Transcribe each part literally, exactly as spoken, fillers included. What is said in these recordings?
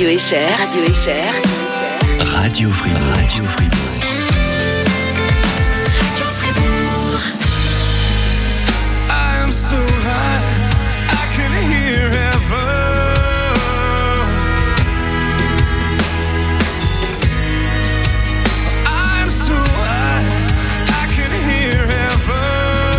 F R. Radio F R. Radio Fribourg. Radio Fribourg. Radio Fribourg. I am so high, I can hear heaven. I'm so high, I can hear heaven.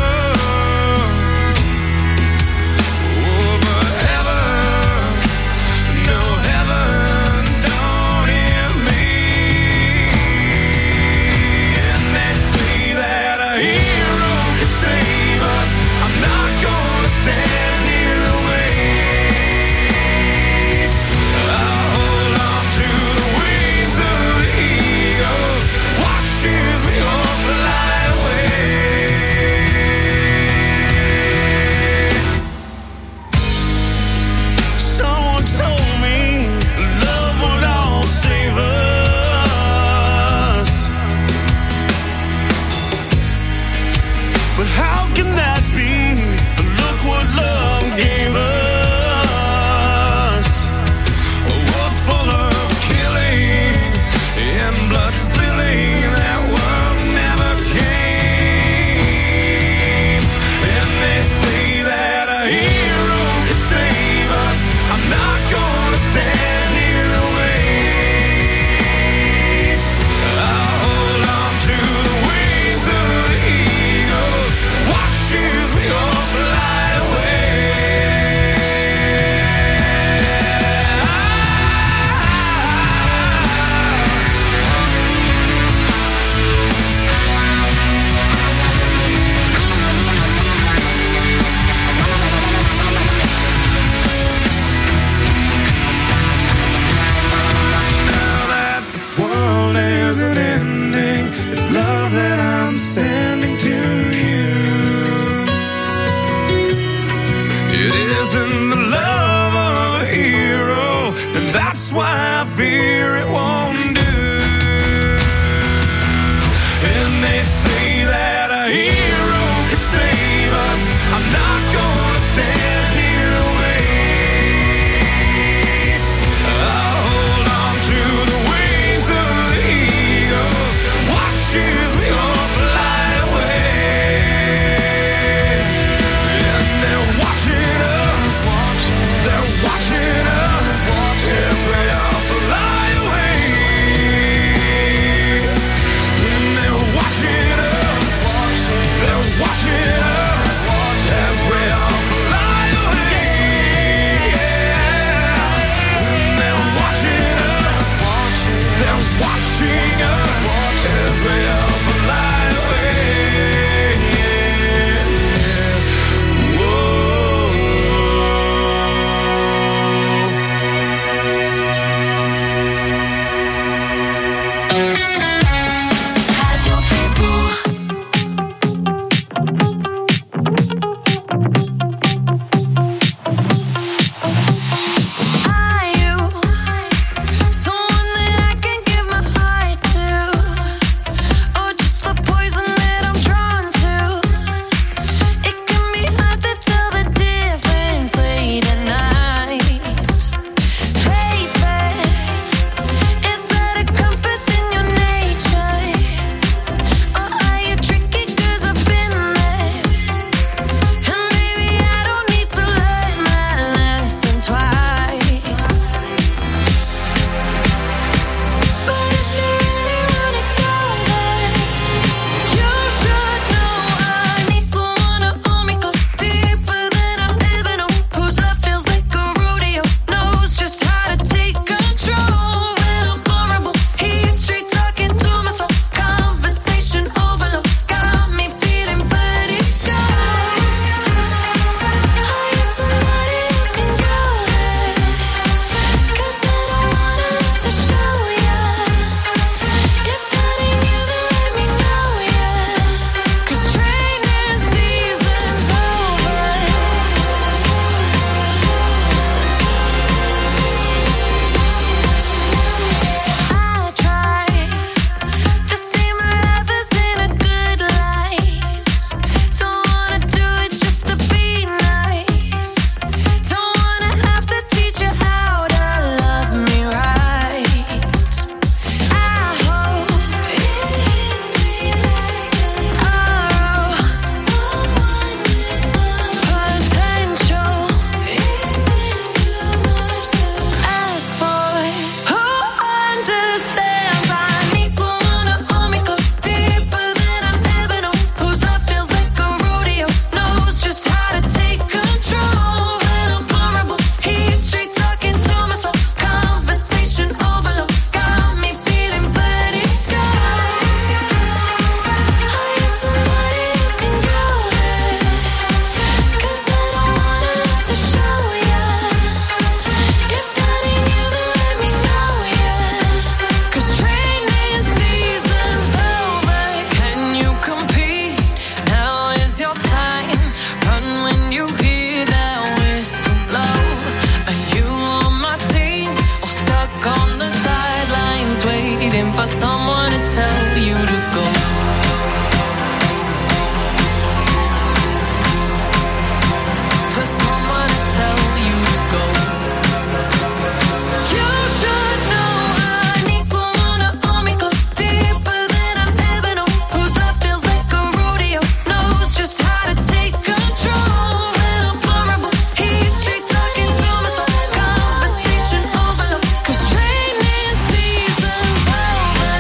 Oh, but heaven, no heaven, don't hear me. For someone to tell you to go. For someone to tell you to go. You should know I need someone to hold me close, deeper than I've ever known. Whose love feels like a rodeo, knows just how to take control. When I'm vulnerable, he's straight talking to my soul. Conversation overload, 'cause training season's over.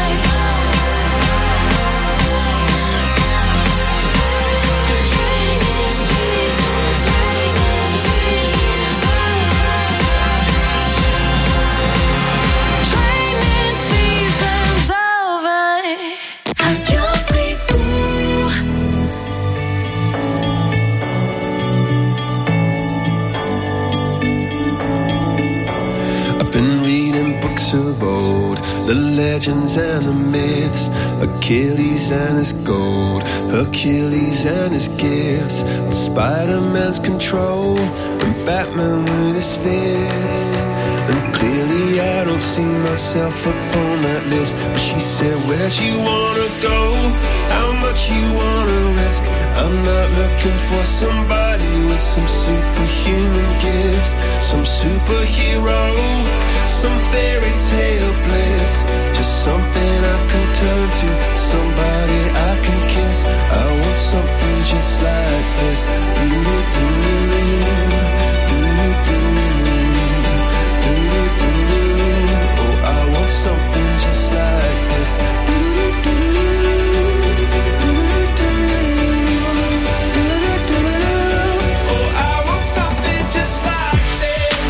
Of old, the legends and the myths, Achilles and his gold, Hercules and his gifts, and Spider-Man's control, and Batman with his fists. And clearly I don't see myself upon that list. But she said, where'd you wanna go? How much you wanna risk? I'm not looking for somebody with some superhuman gifts, some superhero, some fairy tale bliss, just something I can turn to, somebody I can kiss. I want something just like this. Do-do-do, do-do-do, do-do-do. Oh, I want something just like this. Do-do-do, do-do-do, do-do-do. Oh, I want something just like this.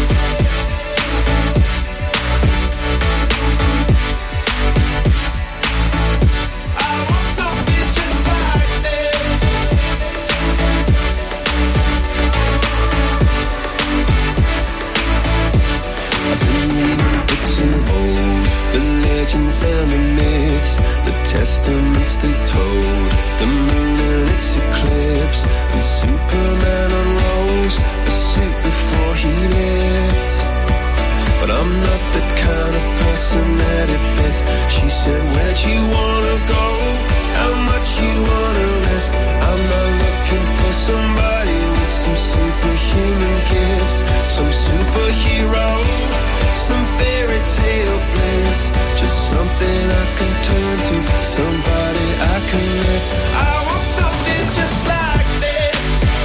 And the myths, the testaments they told, the moon and its eclipse, and Superman unrolls a suit before he lived. But I'm not the kind of person that it fits. She said, where'd you wanna go? How much you wanna risk? I'm not looking for somebody with some superhuman gifts, some superhero, some fairy tale bliss, just something I can turn to, somebody I can miss. I want something just like this.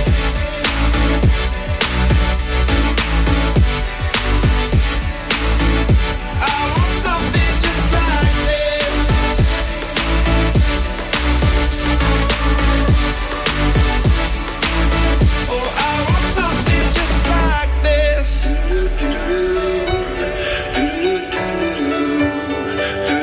I want something just like this. Oh, I want something just like this. Do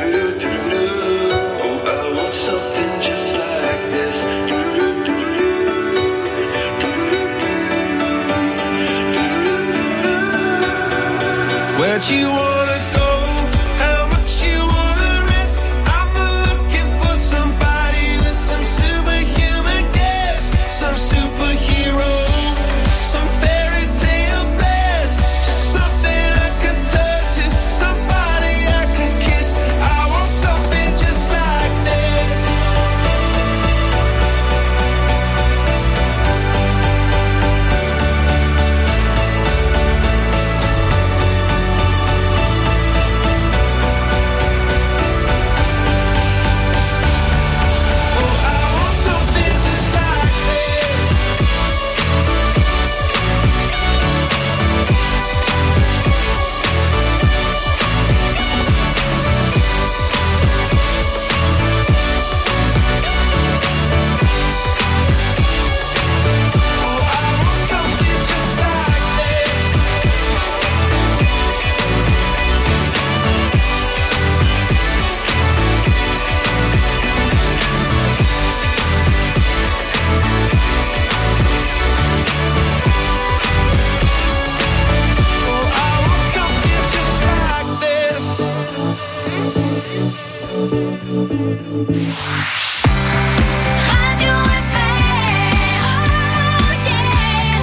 Radio F R, oh yeah.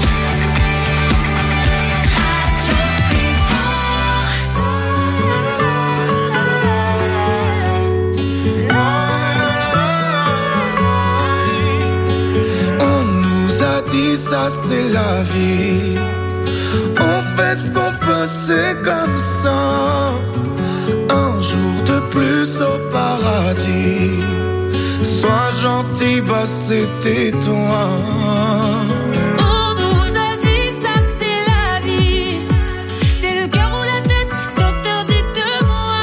Radio On nous a dit ça c'est la vie. On fait ce qu'on peut, c'est comme ça. Un jour de plus au paradis. Sois gentil, bah c'était toi. On nous a dit ça c'est la vie. C'est le cœur ou la tête, docteur dites-moi.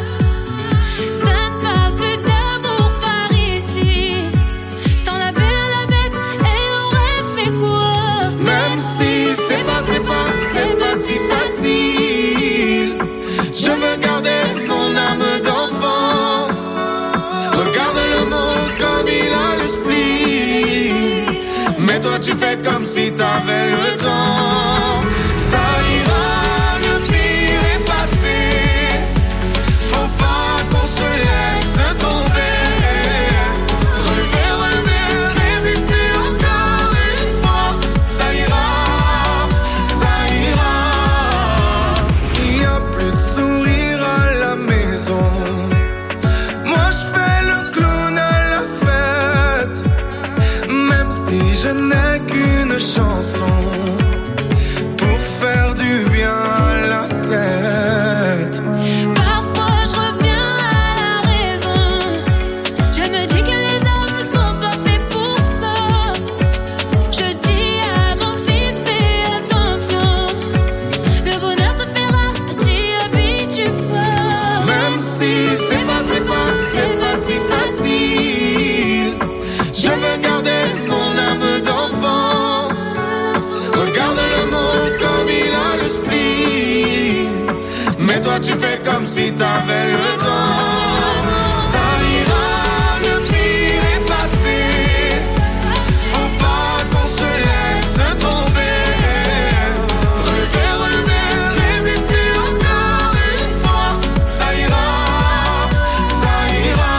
Ça ne parle plus d'amour par ici. Sans la belle la bête, elle aurait fait quoi? Même si c'est pas, c'est pas, c'est pas si facile. Je veux garder mon âme d'enfant. Regarde le monde comme il a le spleen. Mais toi tu fais comme si t'avais le temps. Ça ira, le pire est passé. Faut pas qu'on se laisse tomber. Relever, relever, résister encore une fois. Ça ira, ça ira. Il y a plus de sourire à la maison. Moi je fais le clown à la fête. Même si je n'ai qu'une chanson pour faire du bien à la tête. Parfois je reviens à la raison. Je me dis que les hommes ne sont pas faits pour ça. Je dis à mon fils fais attention. Le bonheur se fera, t'y habitue pas. Même si c'est pas, c'est pas, c'est pas si facile. Je veux garder mon âme d'enfant. Regarde le monde comme il a le spleen. Mais toi tu fais comme si t'avais le temps. Ça ira, le pire est passé. Faut pas qu'on se laisse tomber. Relever, relever, résister encore une fois. Ça ira, ça ira.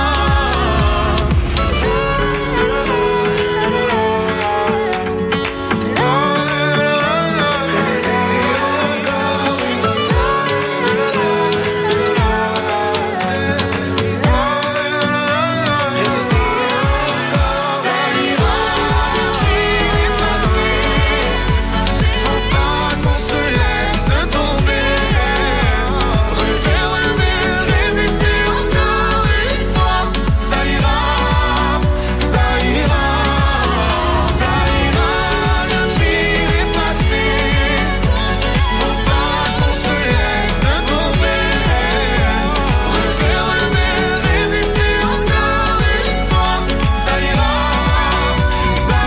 Ça ira, le pire est passé. Faut pas qu'on se laisse tomber. Relever, relever, résister encore une fois. Ça ira, ça ira. Ça ira, le pire est passé. Faut pas qu'on se laisse tomber. Relever, relever, résister encore une fois. Ça ira, ça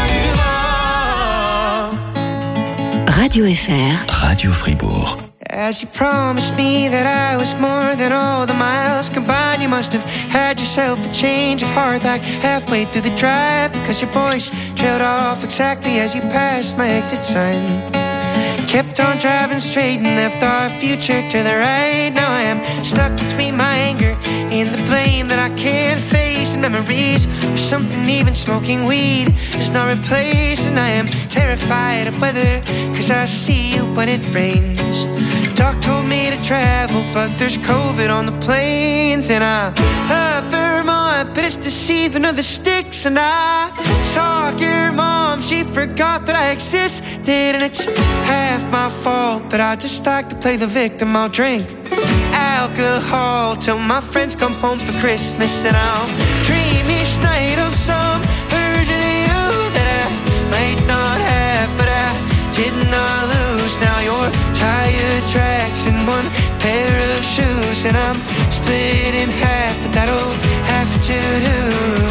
ira. Radio F R. Radio Fribourg. As you promised me that I was more than all the miles combined, you must have had yourself a change of heart like halfway through the drive, because your voice trailed off exactly as you passed my exit sign. Kept on driving straight and left our future to the right. Now I am stuck between my anger and the blame that I can't face, and memories of something even smoking weed is not replaced. And I am terrified of weather, cause I see you when it rains. Doc told me to travel, but there's COVID on the planes. And I love Vermont, but it's the season of the sticks. And I saw your mom, she forgot that I existed. And it's half my fault, but I just like to play the victim. I'll drink alcohol till my friends come home for Christmas. And I'll dream each night of some version of you that I might not have, but I did not lose. Now you're tire tracks and one pair of shoes, and I'm split in half, but that'll have to do.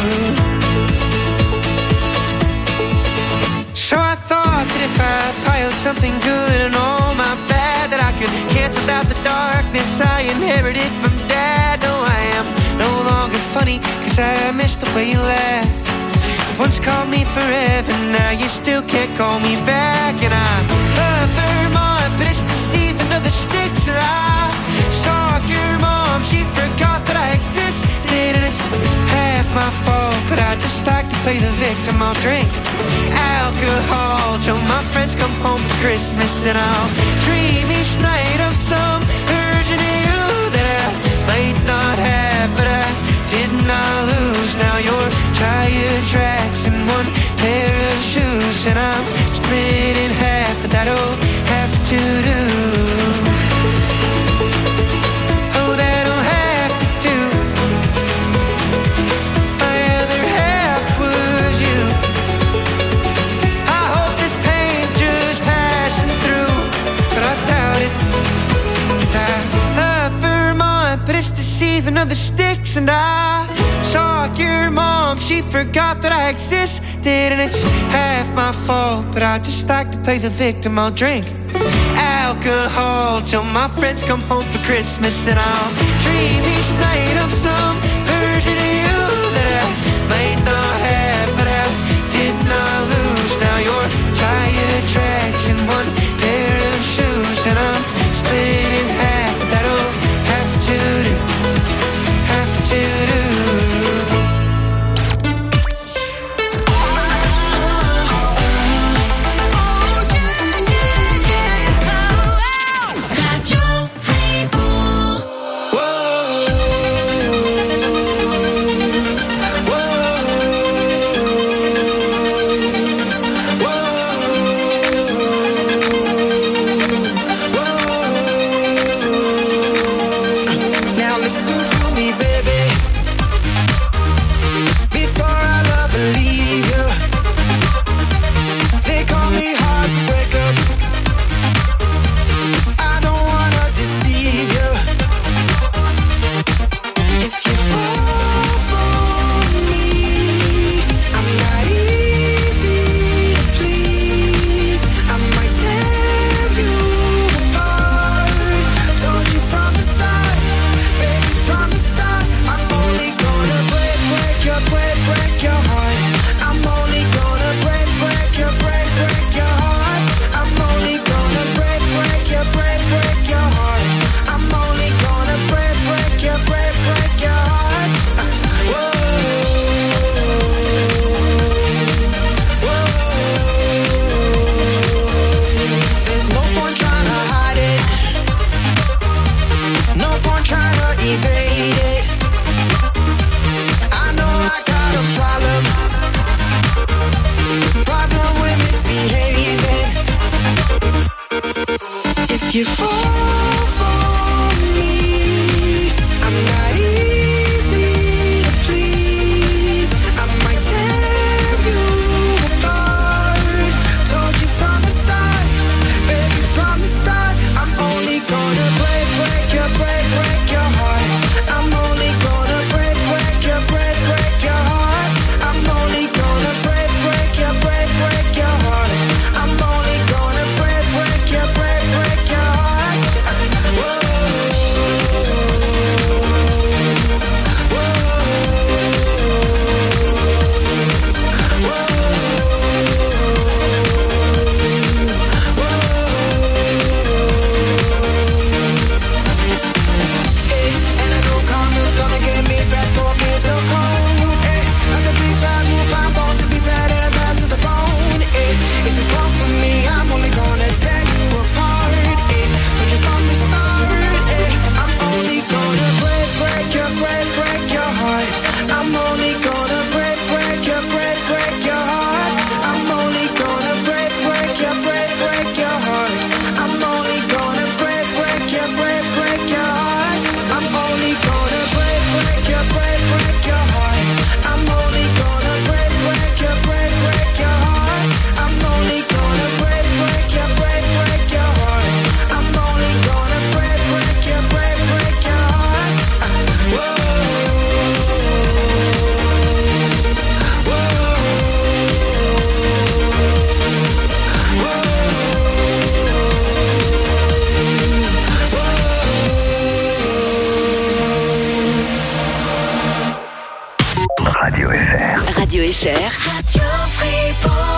So I thought that if I piled something good and all my bad, that I could cancel out the darkness I inherited from Dad. No, I am no longer funny, cause I miss the way you laugh. You once called me forever, now you still can't call me back. And I love Vermont, but it's the season of the sticks. And I saw your her mom, she forgot that I existed. And it's half my fault, but I just like to play the victim. I'll drink alcohol till my friends come home for Christmas. And I'll dream each night of some version of you that I might not have, but I did not lose. Now you're tired tracks and one pair of shoes, and I'm split in half, but that'll have to do. Oh, that'll have to do. My other half was you. I hope this pain's just passing through, but I doubt it. 'Cause I love Vermont, but it's the season of the sticks, and I saw your mom, she forgot that I existed. And it's half my fault, but I just like to play the victim. I'll drink alcohol till my friends come home for Christmas. And I'll dream each night of some version of you that I might not have, but I did not lose. Now you're tired tracks and one pair of shoes, and I'm split in half, but that'll have to do, have to do. Radio F R. Radio Fribourg.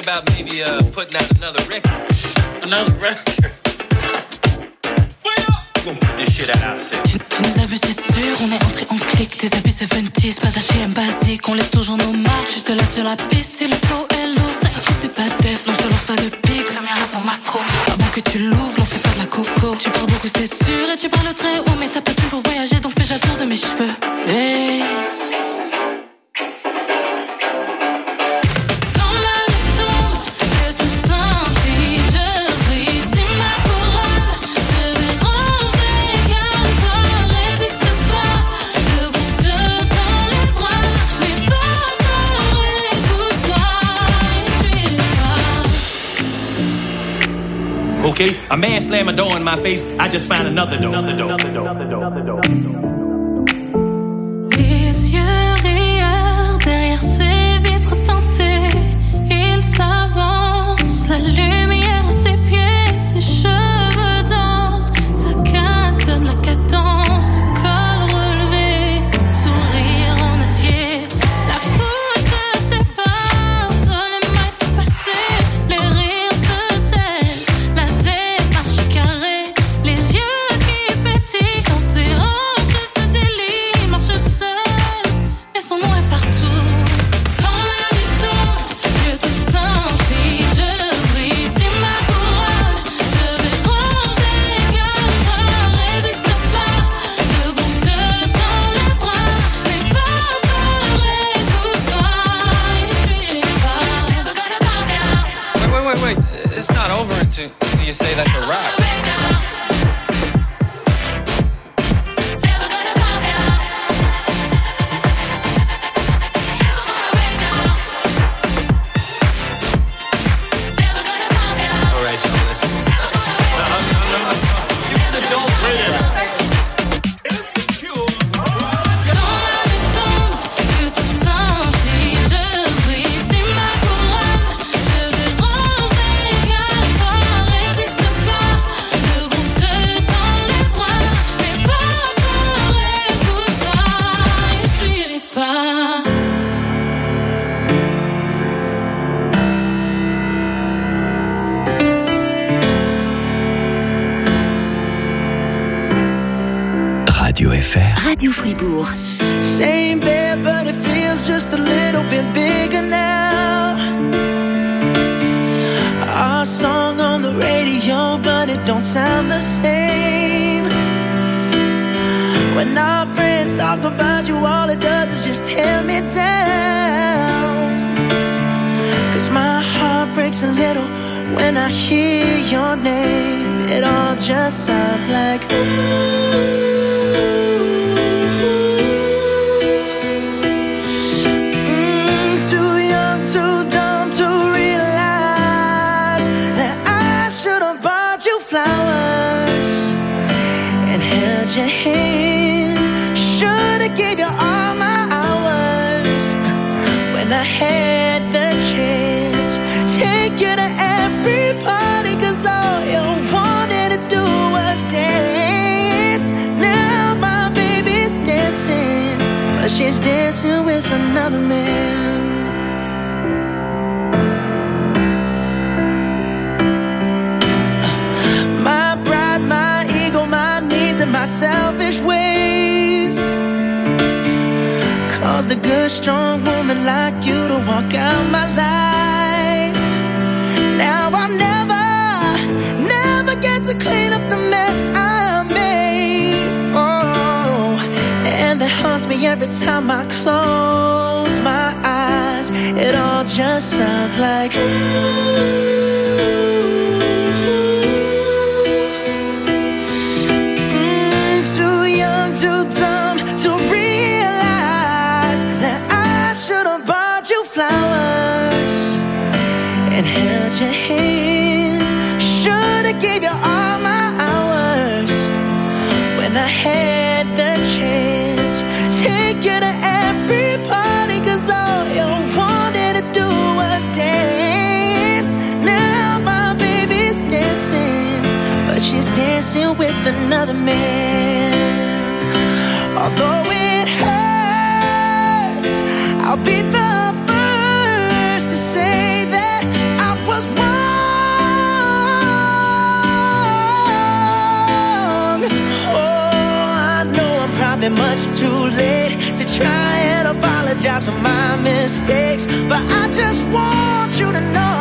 about maybe uh, putting out another record. Another record? On put this shit out ourselves. Tu, tu nous as vu, c'est sûr, on est entré en clic. Des habits soixante-dix, pas d'H et M basique. On laisse toujours nos marques, juste là sur la piste. Si le flow est lourd, ça existe pas def. Non, je te lance pas de pique, la mienne reste en macro. Avant que tu l'ouvres, non, c'est pas de la coco. Tu parles beaucoup, c'est sûr, et tu parles très haut. Mais t'as pas de thune pour voyager, donc fais-je le tour de mes cheveux. Hey. Okay, a man slammed a door in my face. I just found another door. Another door. Another door. Another door. Les yeux rieurs derrière ses vitres teintées, il s'avance, la lumière à ses pieds, ses cheveux dansent, sa canne donne la cadence, le col relevé, sourire en acier, la foule se sépare, dans les mains passées, les rires se taisent, la démarche carrée, les yeux qui pétillent quand ses hanches se délient, marche seul, mais son nom est partout. Quand la nuit tombe, je te sens si je brille, si ma couronne te dérange, écarte, résiste pas, le groupe te tend les bras, n'aie pas peur, écoute-toi, essuie les pas. Wait, wait, wait, wait. It's not over until you say that's a wrap. All right, y'all, let's go. No, no, no, no. You said don't bring it. Quand la nuit tombe, je te sens si je brille, si ma couronne te dérange, écarte-toi, résiste pas, le groupe te tend les bras, n'aie pas peur, écoute-toi, essuie les pas. Radio F R. Radio Fribourg. Same bed, but it feels just a little bit bigger now. Our song on the radio, but it don't sound the same. When our friends talk about you, all it does is just tear me down. Cause my heart breaks a little when I hear your name. It all just sounds like ooh. Too dumb to realize that I should have bought you flowers and held your hand. Should have gave you all my hours when I had the chance. Take you to every party, cause all you wanted to do was dance. Now my baby's dancing, but she's dancing with another man. My selfish ways caused a good strong woman like you to walk out my life. Now I'll never, never get to clean up the mess I made. Oh, and that haunts me every time I close my eyes. It all just sounds like ooh. Too dumb to realize that I should have bought you flowers and held your hand. Should have gave you all my hours when I had the chance. Take you to every party, cause all you wanted to do was dance. Now my baby's dancing, but she's dancing with another man. Although it hurts, I'll be the first to say that I than much too late to try and apologize for my mistakes. But I just want you to know,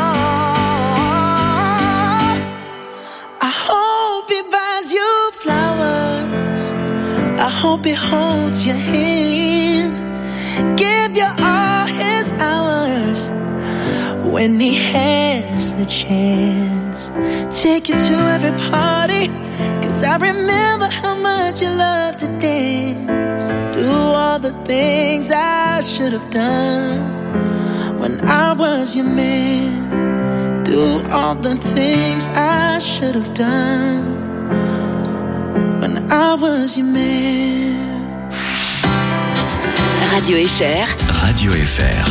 I hope he buys you flowers, I hope he holds your hand, give you all his hours when he has the chance. Take you to every party, cause I remember how much you love to dance. Do all the things I should have done when I was your man. Do all the things I should have done when I was your man. Radio F R. Radio F R.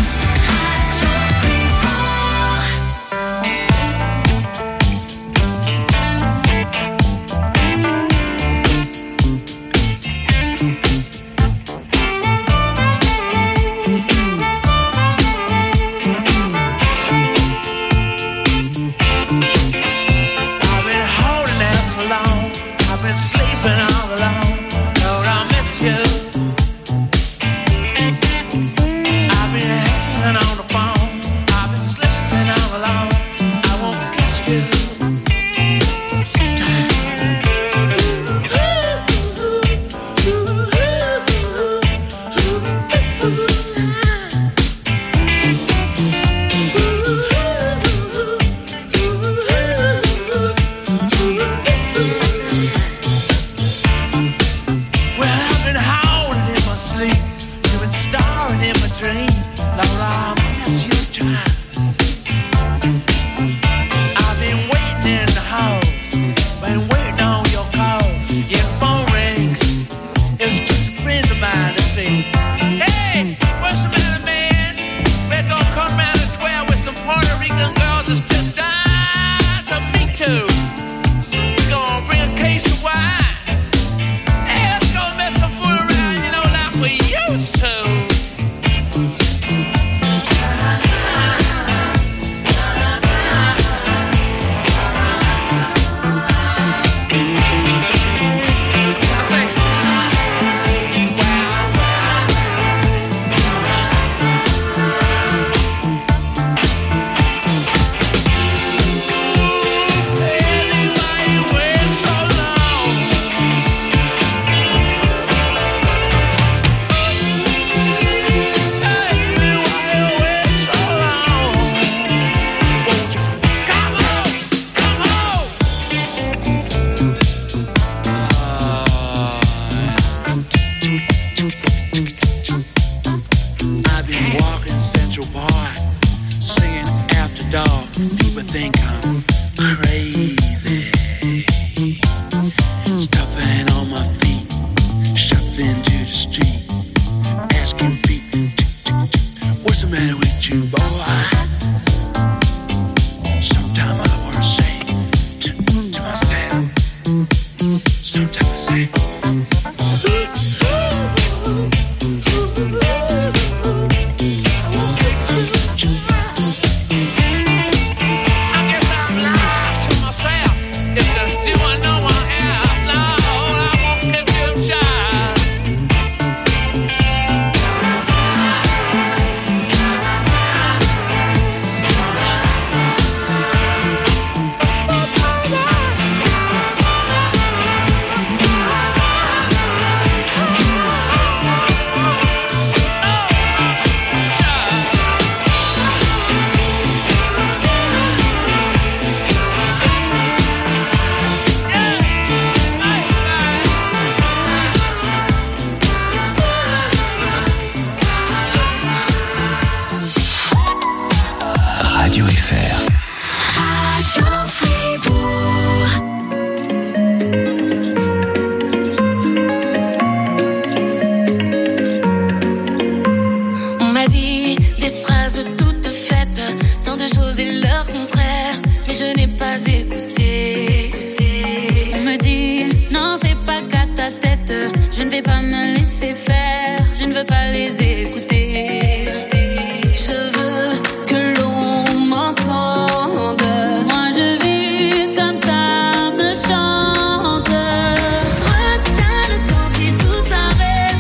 Retiens le temps si tout s'arrête.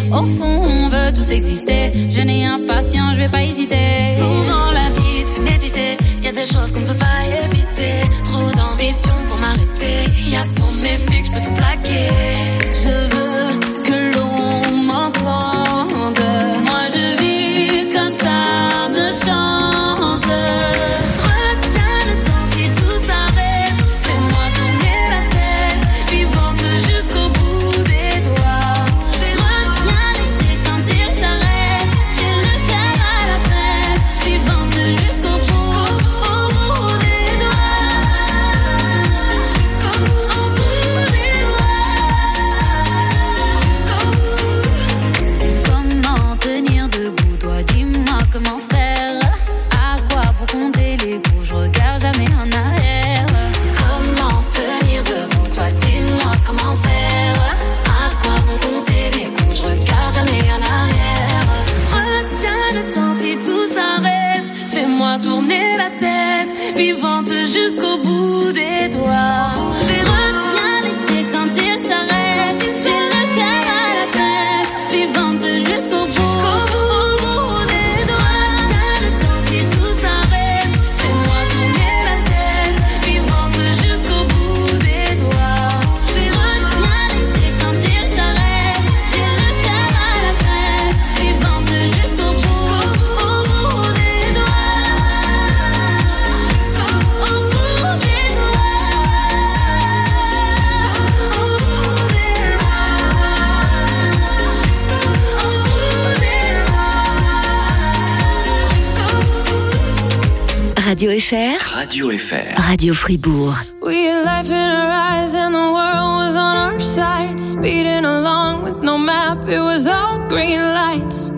Au fond, on veut tous exister. Je n'ai impatient, je vais pas hésiter. Souvent la vie te fait méditer. Y'a des choses qu'on ne peut pas éviter. Trop d'ambition pour m'arrêter. Y'a pour mes fixes, je peux tout plaquer. Je veux que l'on m'entende. Moi je vis comme ça me chante. Retiens le temps si tout s'arrête. Fais-moi tourner la tête. Vivante jusqu'au bout des doigts. Retiens l'été quand il s'arrête. J'ai le cœur à la fête. Vivante jusqu'au bout, au bout des doigts. Jusqu'au bout des doigts. Comment tenir debout, toi dis-moi comment faire. À quoi pour compter les coups, je regarde jamais en arrière. Comment tenir debout, toi dis-moi comment faire. À quoi vont compter les coups, je regarde jamais en arrière. Retiens le temps si tout s'arrête. Fais-moi tourner la tête. Vivante jusqu'au bout des doigts. Retiens l'été quand il s'arrête. J'ai le cœur à la fête. Vivante jusqu'au bout, au bout des doigts. Retiens le temps si tout s'arrête. Fais-moi tourner la tête. Vivante jusqu'au bout des doigts. Retiens l'été quand il s'arrête. J'ai le cœur à la fête. Vivante jusqu'au bout, au bout des doigts. Jusqu'au bout, au bout des Radio F R. Radio F R. Radio Fribourg. We had life in our eyes and the world was on our side. Speeding along with no map, it was all green lights.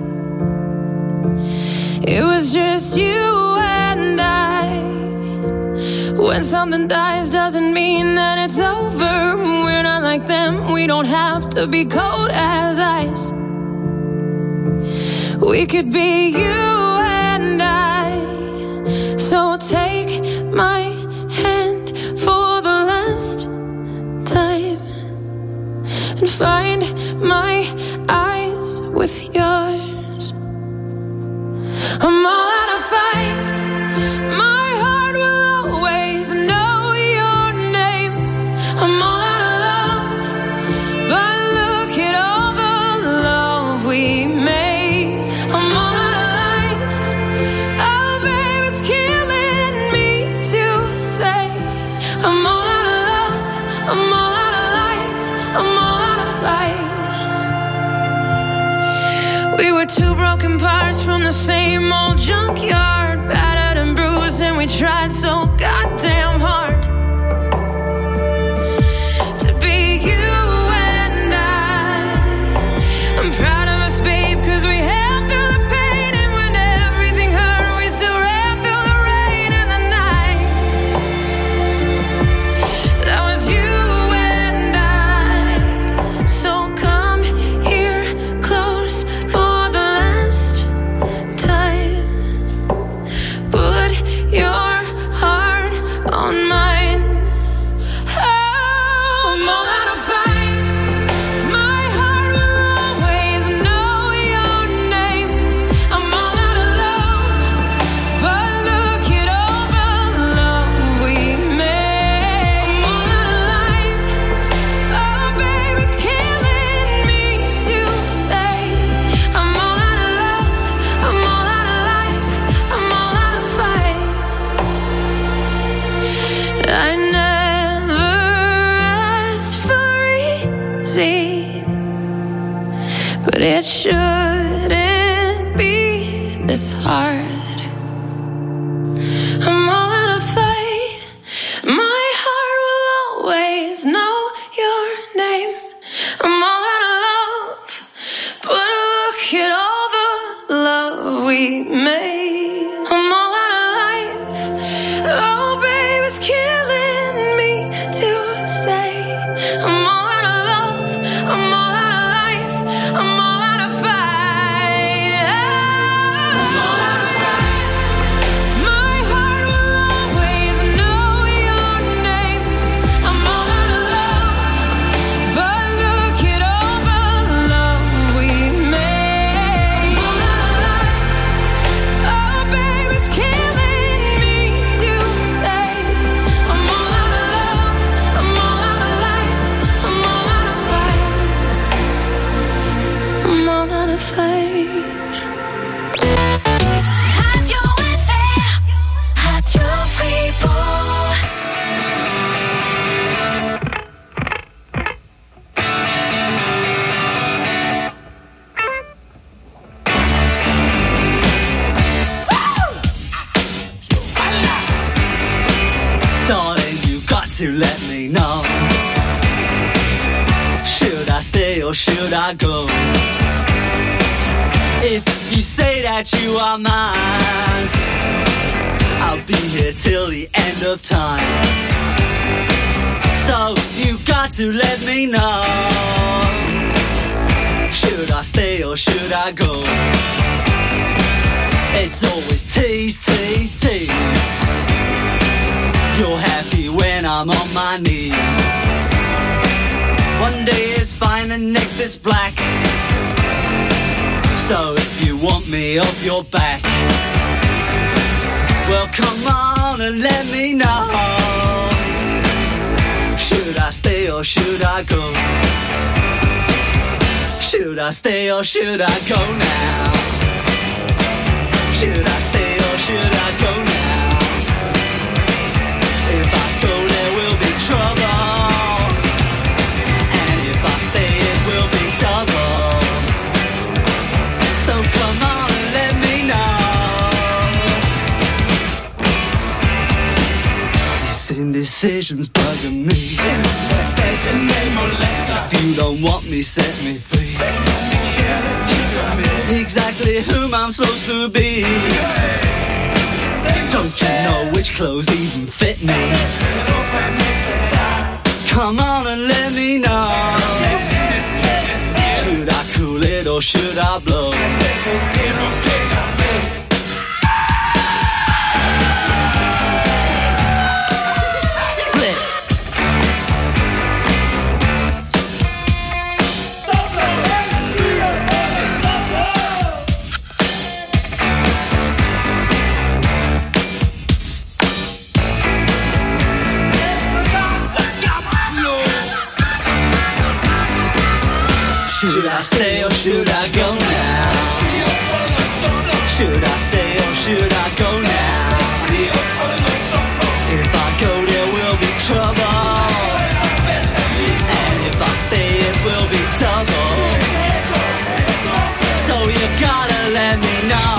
It was just you and I. When something dies doesn't mean that it's over. We're not like them, we don't have to be cold as ice. We could be you and I. So take my hand for the last time and find my eyes with yours. I'm all out of fight. My heart will always know your name. I'm all out of love, but look at all the love we made. I'm all out of life. Oh, babe, it's killing me to say. I'm all out of love. I'm all out of life. I'm all out of fight. We were two broken parts from the same old junkyard, battered and bruised, and we tried so goddamn hard to be you and I. I'm proud of us, babe, cause we held through the pain, and when everything hurt, we still ran through the rain and the night. That was you and I. So come here close for the last time. Put your heart on mine. Oh, I'm all out of fight. My heart will always know your name. I'm all out of love, but look at all the love we made. I'm all out of life. Oh, babe, it's killing me to say. I'm all out of love. I'm all out of life. I'm all out of fight. I never asked for easy, but it shouldn't be this hard. I'm all out of fight. My heart will always know your name. I'm all out of love, but look at all the love we made. I'm all out of life. Oh, babe, it's killing me to say. I'm all out of love. I'm all out of life. I'm all out of fight. I'm all out of fight. My heart will always know your name. I'm all out of love, but look at all the love we to let me know. Should I stay or should I go? If you say that you are mine, I'll be here till the end of time. So you got to let me know. Should I stay or should I go? It's always tease, tease, tease. You're happy when I'm on my knees. One day it's fine and next it's black. So if you want me off your back, well come on and let me know. Should I stay or should I go? Should I stay or should I go now? Should I stay or should I go now? If I go there will be trouble, and if I stay it will be double. So come on and let me know. This indecision's bugging me. Indecision may molest us. If you don't want me, set me free. Exactly whom I'm supposed to be. Don't you know which clothes even fit me? Come on and let me know. Should I cool it or should I blow? Should I stay or should I go now? Should I stay or should I go now? If I go there will be trouble, and if I stay it will be double. So you gotta let me know.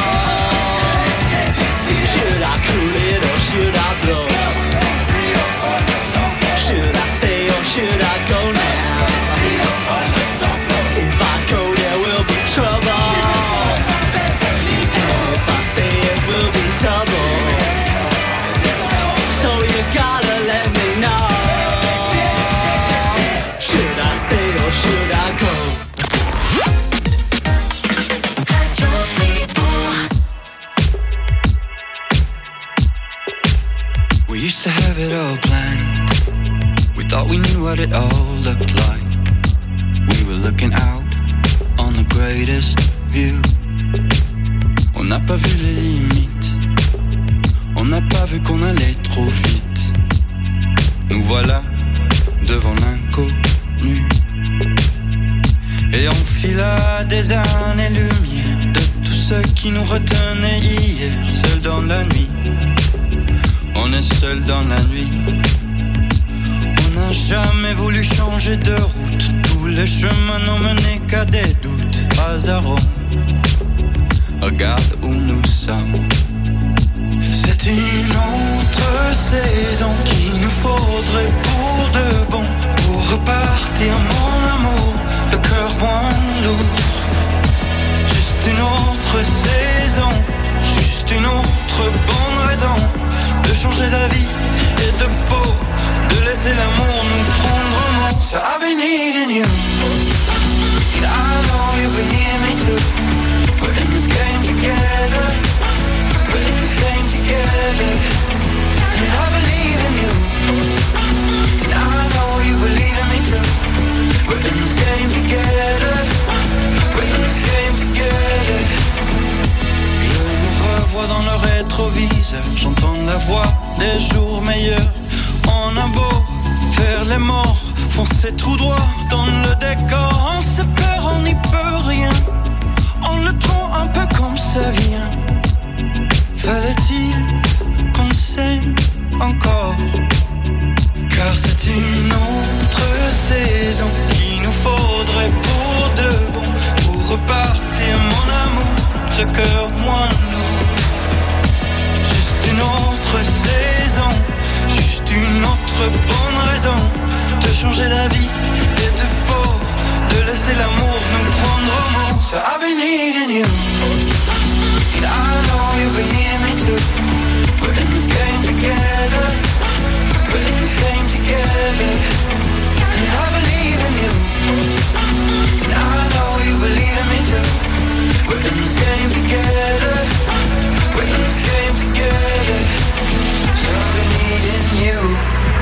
Should I cool it or should I blow? Should I stay or should I go now? To have it all planned, we thought we knew what it all looked like. We were looking out on the greatest view. On n'a pas vu les limites, on n'a pas vu qu'on allait trop vite. Nous voilà devant l'inconnu, et on fila des années-lumière de tout ce qui nous retenait hier, seul dans la nuit. On est seul dans la nuit. On n'a jamais voulu changer de route. Tous les chemins n'ont mené qu'à des doutes. Pas à Rome. Regarde où nous sommes. C'est une autre saison qu'il nous faudrait pour de bon. Pour repartir mon amour, le cœur moins lourd. Juste une autre saison, juste une autre bonne raison de changer la vie et de peau, de laisser l'amour nous prendre en. So I've been needing you, and I know you've been needing me too. We're in this game together, we're in this game together. And I believe in you, and I know you believe in me too. We're in this game together, we're in this game together. Je me revois dans le rétroviseur, j'entends la voix des jours meilleurs. On a beau faire les morts, foncer tout droit dans le décor. On se perd, on n'y peut rien, on le prend un peu comme ça vient. Fallait-il qu'on s'aime encore? Car c'est une autre saison qu'il nous faudrait pour de bon. Pour repartir mon amour, le cœur moins lourd. Juste une autre saison, juste une autre autre bonne raison de changer la vie et de pas de laisser l'amour nous prendre au mot. So I've been needing you, and I know you've been needing me too. We're in this game together, we're in this game together, and I believe in you, and I know you believe in me too. We're in this game together, we're in this game together, so I've been needing you.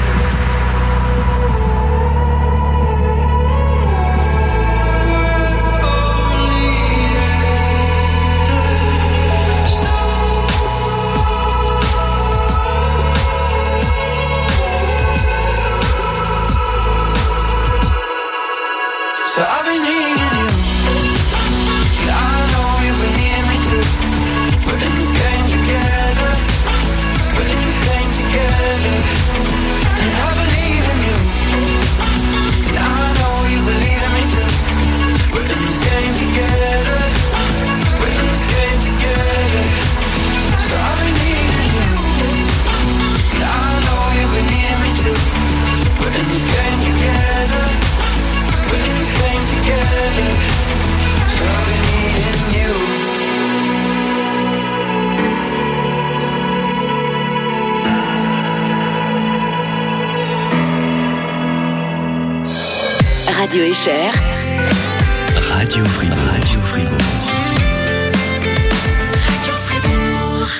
So I've been needing you, and I know you've been needing me too. We're in this game together, we're in this game together, and I believe in you, and I know you believe in me too. We're in this game together, we're in this game together, so I've been needing you, and I know you've been needing me too. We're in this game together, we're in this game together, so I've been needing you. Radio F R. Radio Fribourg. Radio Fribourg. Radio Fribourg.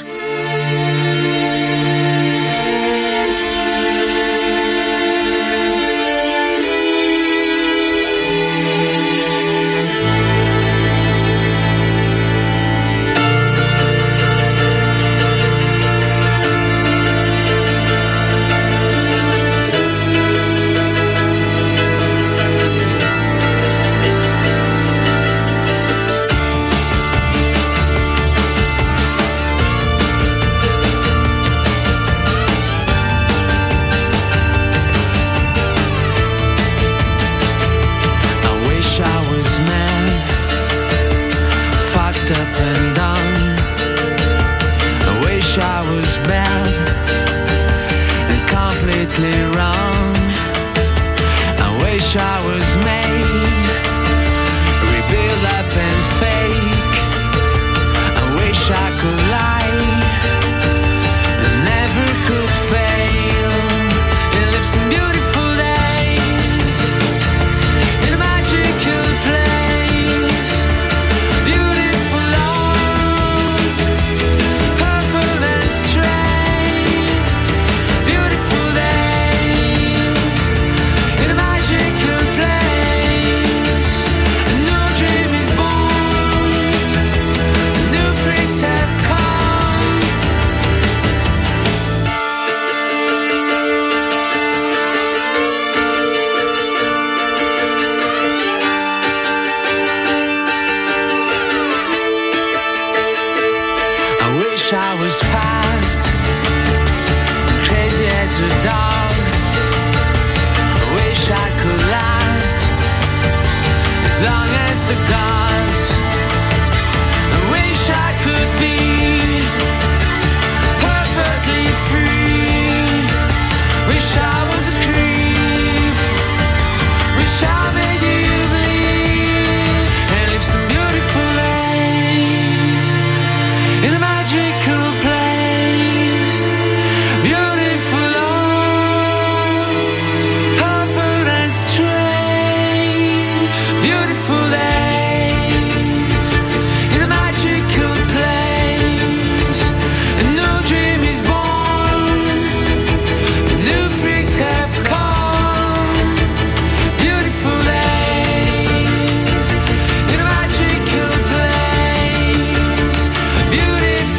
Beautiful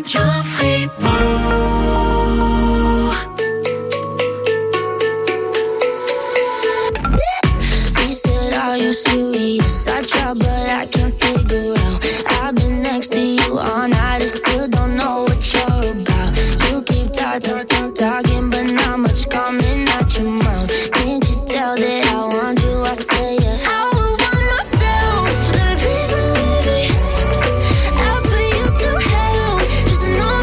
Radio Fribourg. He said, are you serious? I try but I can't figure out. I've been next to you all night and still don't know what you're about. You keep talking, talk, talking, but not much coming out your mouth. Can't you tell that I want you? I say yeah. I would want myself. Let me please believe it. I'll put you through hell. Just know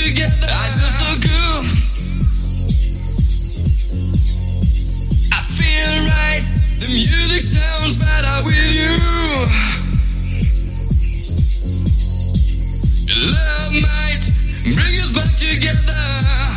together. I feel so good. I feel right. The music sounds better with you. Love might bring us back together.